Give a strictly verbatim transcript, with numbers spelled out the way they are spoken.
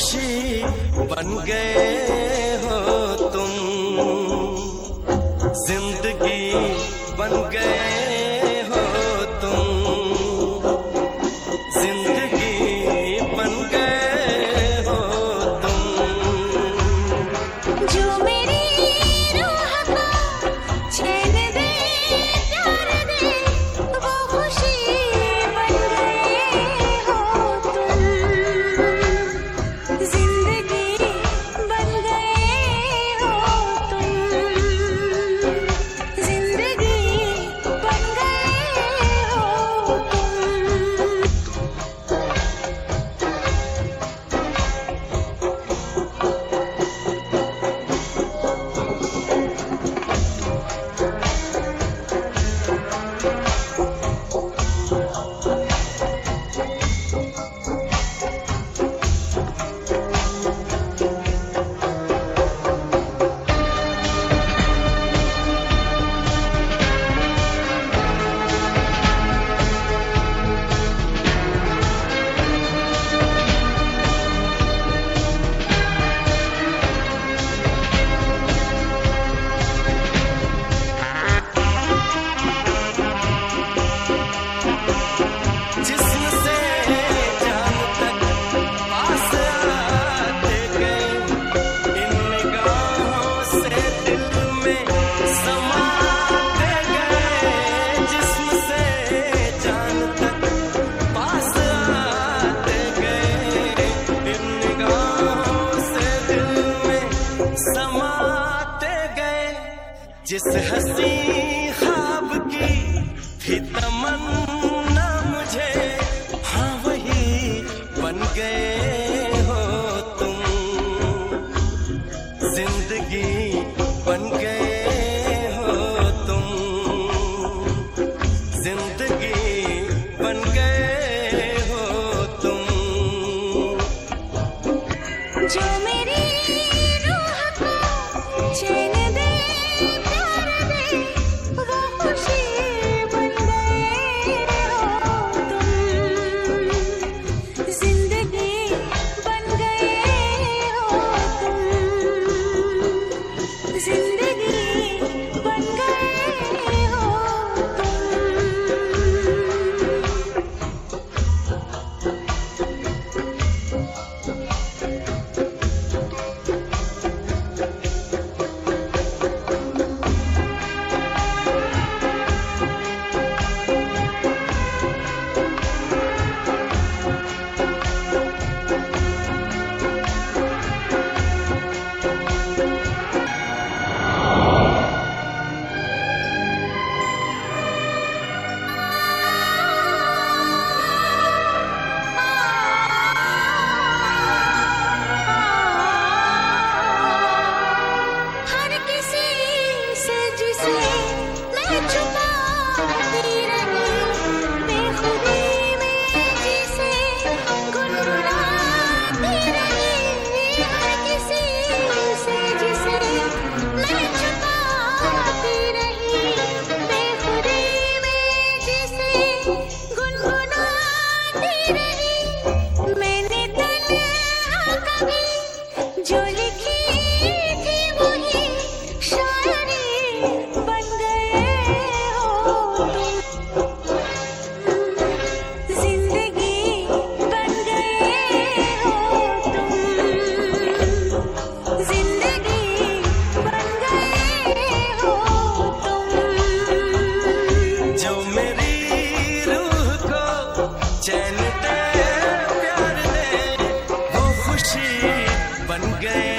खुशी बन गए हो तुम, जिंदगी बन गए हो तुम, जिंदगी बन गए हो तुम। जो मेरी रूह को चैन दे प्यार दे वो खुशी बन गए हो तुम, जिंदगी बन गए हो तुम, जिंदगी बन गए हो जिस हंसी ख्वाब की थी तमन्ना मुझे, हाँ वही बन गए हो तुम, जिंदगी बन गए हो तुम, जिंदगी बन गए हो तुम। जो मेरी रूह को चैन दे प्यार दे वो खुशी बन गए हो तुम, जिंदगी बन गए हो तुम, जिंदगी बन गए हो चैन दे प्यार दे वो खुशी बन गए